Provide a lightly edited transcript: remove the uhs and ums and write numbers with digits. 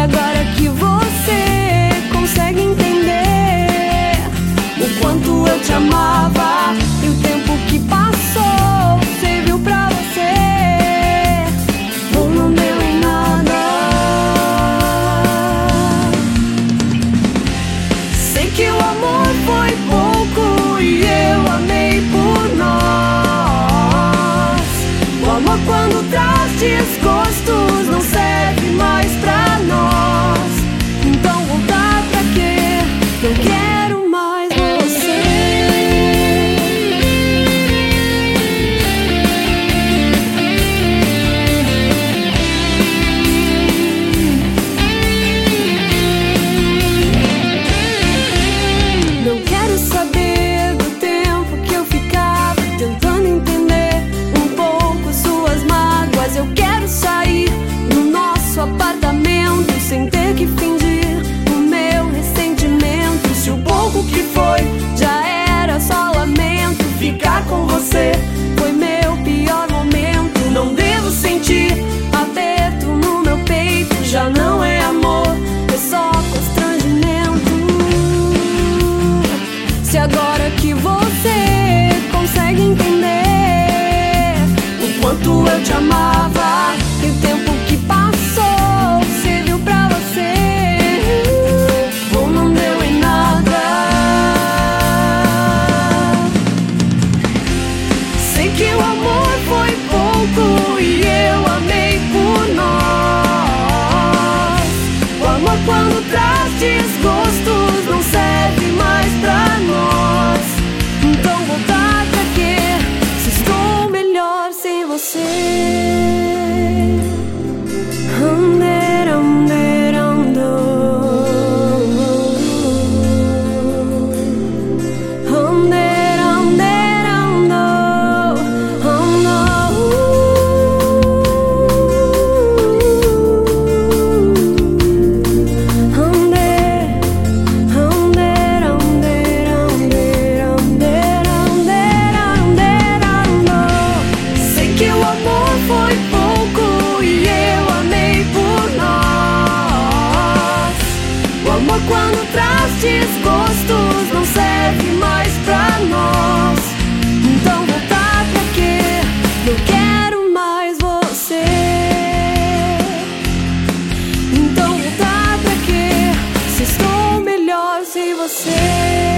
agora que você consegue entender o quanto eu te amava e o tempo que passou serviu pra você, ou não deu em nada. Sei que o amor foi pouco e eu amei por nós. O amor, quando traz desgostos, não serve mais pra nós. Então voltar pra quê? Não quero mais você. Não quero saber do tempo que eu ficava tentando entender um pouco suas mágoas. Eu quero sair do nosso apartamento sem ter que fingir o meu ressentimento. Se o pouco que foi já era só lamento, ficar com você foi meu pior momento. Não devo sentir aperto no meu peito, já não é amor, é só constrangimento. Se agora que você consegue entender o quanto eu te amava e o tempo que passou serviu pra você, ou não deu em nada. Sei que o amor foi pouco e eu amei por nós. O amor, quando traz desgostos, não serve mais pra nós. Então voltar pra quê, se estou melhor sem você? Sei que o amor foi pouco e eu amei por nós. O amor, quando traz desgostos, não serve mais pra nós. Então voltar pra quê? Não quero mais você. Então voltar pra quê, se estou melhor sem você?